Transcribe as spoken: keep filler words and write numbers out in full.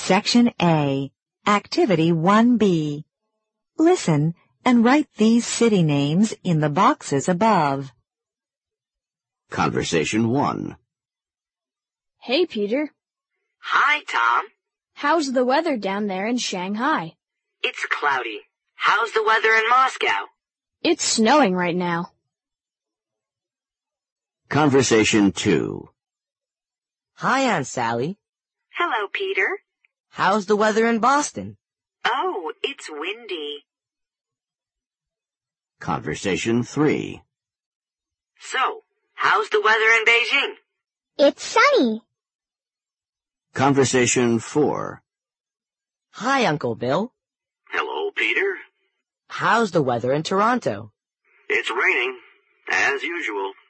Section A, Activity one B. Listen and write these city names in the boxes above. Conversation one. Hey, Peter. Hi, Tom. How's the weather down there in Shanghai? It's cloudy. How's the weather in Moscow? It's snowing right now. Conversation two. Hi, Aunt Sally. Hello, Peter. How's the weather in Boston? Oh, it's windy. Conversation three. So, how's the weather in Beijing? It's sunny. Conversation four. Hi, Uncle Bill. Hello, Peter. How's the weather in Toronto? It's raining, as usual.